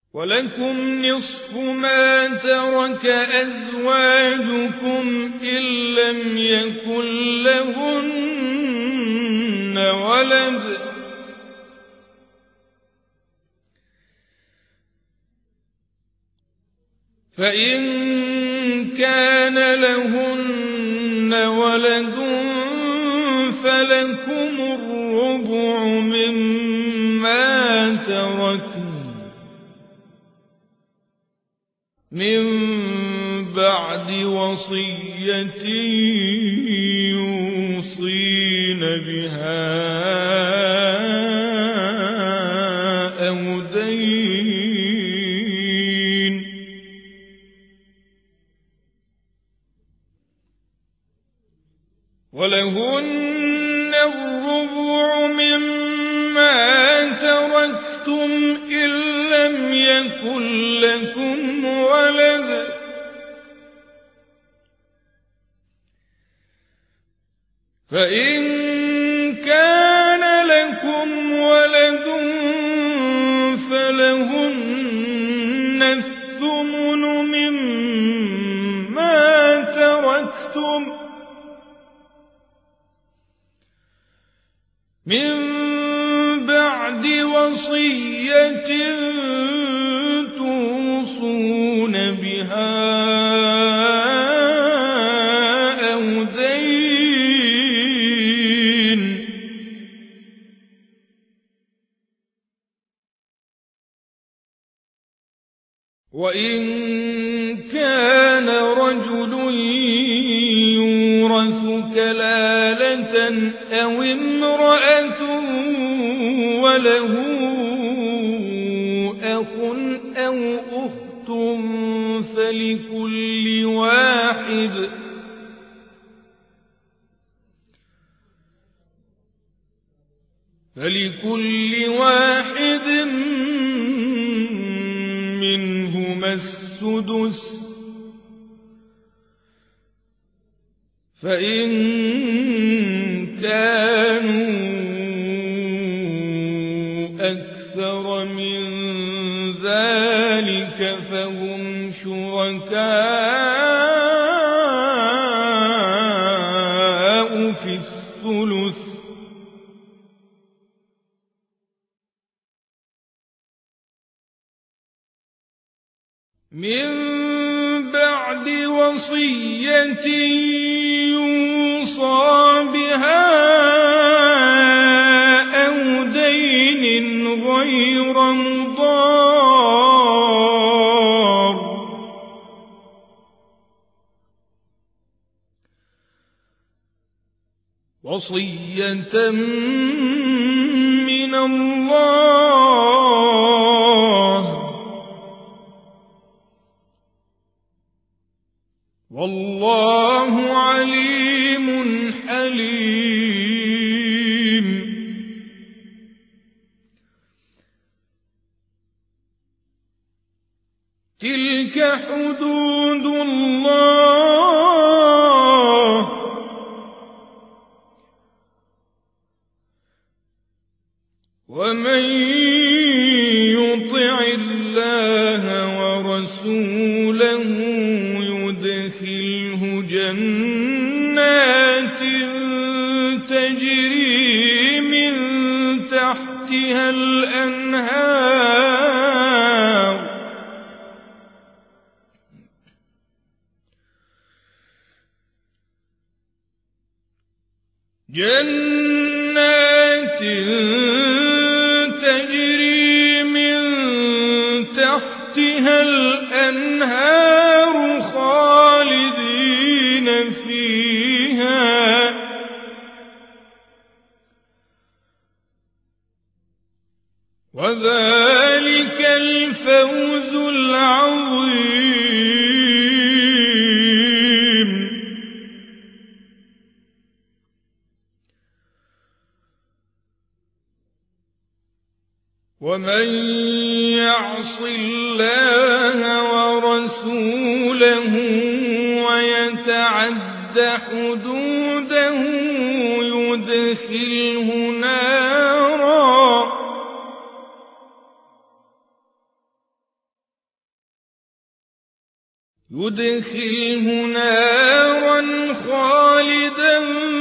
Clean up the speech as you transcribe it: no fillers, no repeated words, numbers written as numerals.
ولكم نصف ما ترك أزواجكم إن لم يكن لهن ولد، فإن كان لهن ولد فلكم الربع مما تركن من بعد وصية يوصين بها أو دين، ولهن الربع مما تركتم إن لم يكن لكم ولد، فإن كان لكم ولد فلهن الثمن مما تركتم من بعد وصية توصون بها أو دين، وإن كان رجل يورث كلالة أو امرأة وله أخ أو أخت فلكل واحد منهما السدس، فإن كانوا أكثر من ذلك فهم شركاء في الثلث، من بعد وصية يوصى بها أو دين غير مضار، وصية من الله، والله عليم حليم. تلك حدود الله ومن يطع الله ورسوله يدخله جنات تجري من تحتها الأنهار خالدين فيها، وذلك الفوز العظيم. ومن يعص الله ورسوله ويتعد حدوده يدخله نارا يدخله نارا خالدا